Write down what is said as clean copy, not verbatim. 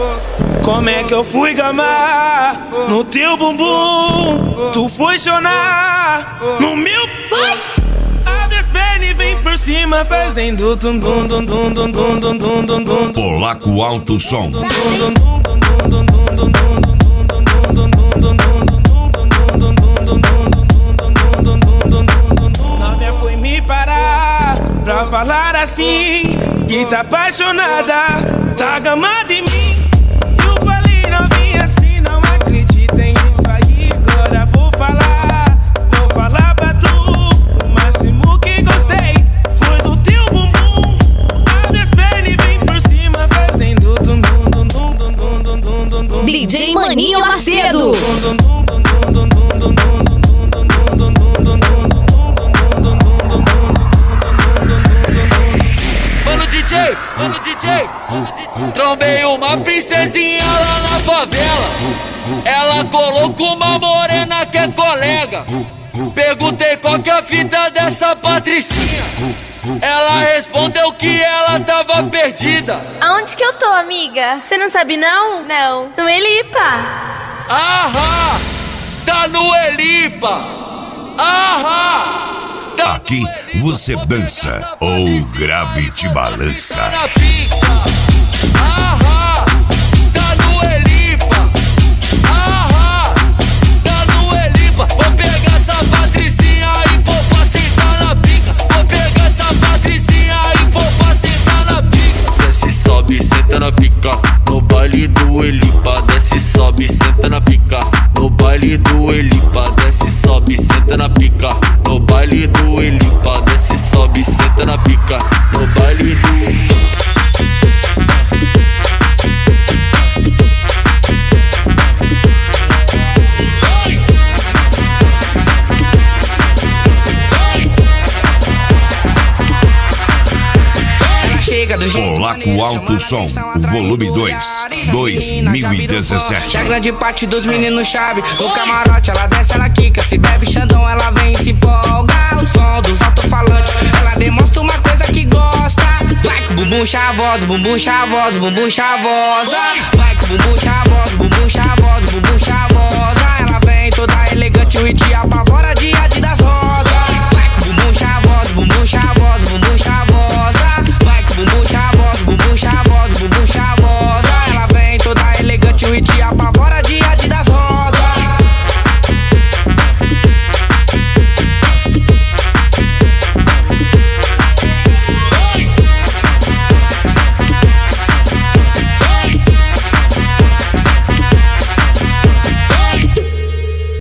Como é que eu fui gamar no teu bumbum? Tu foi chorar no meu pai. Abre as pernas e vem por cima fazendo dum dum dum dum dum dum dum dum dum dum. Polaco Alto Som. Novinha foi me parar pra falar assim, que tá apaixonada, tá gamada em mim. Eu falei, novinha, assim, não acredita em isso aí. Agora vou falar pra tu. O máximo que gostei foi do teu bumbum. Abre as pernas e vem por cima fazendo dum dum dum dum dum dum dum dum dum. DJ Maninho Macedo. Mano DJ, trombei uma princesinha lá na favela. Ela colocou uma morena que é colega. Perguntei qual que é a fita dessa patricinha. Ela respondeu que ela tava perdida. Aonde que eu tô, amiga? Você não sabe não? Não. No Elipa. Ahá, tá no Elipa. Ahá. Aqui você dança ou grave te balança. Ahá, tá no Elipa. Ahá, tá no Elipa. Vou pegar essa patricinha e vou pra sentar na pica. Vou pegar essa patricinha e vou pra sentar na pica. Desce, sobe, senta na pica. No baile do Elipa. Desce, sobe, senta na pica. No baile do Elipa. Desce, sobe, senta na pica. No baile do Elipa. Desce, sobe, senta na pica. No baile do... Polaco Alto Som, volume 2, 2017. A grande parte dos meninos chave. No camarote ela desce, ela quica. Se bebe Xandão, ela vem e se empolga. O som dos alto-falantes, ela demonstra uma coisa que gosta. Vai com o bumbum chavoso, bumbum chavoso, bumbum chavosa. Vai com o bumbum chavoso, bumbum chavoso, bumbum chavosa. Ela vem toda elegante, o hit apavora de Adidas rosa. Vai com o bumbum chavoso, bumbum chavoso, bumbum chavosa. Vai com o bumbum chavoso, bumbum chavoso, bumbum chavosa. Ela vem toda elegante, o hit apavora.